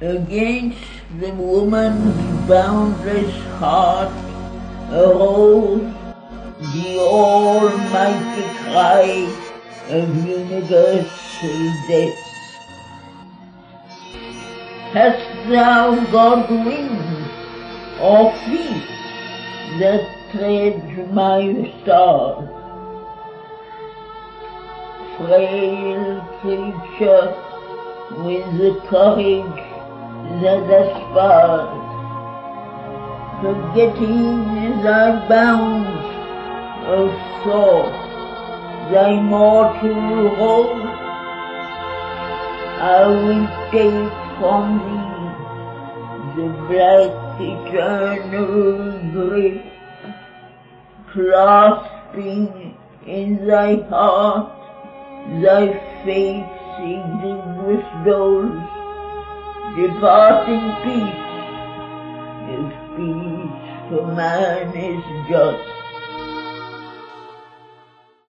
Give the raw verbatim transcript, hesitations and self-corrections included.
Against the woman's boundless heart arose the almighty cry of universal death. Hast thou got wings or feet that tread my stars? Frail creature with the courage that aspires, forgetting thy bounds of thought, thy mortal role, I will take from thee the black eternal grip, clasping in thy heart thy fate's exiguous doles, departing peace, if peace for man is just.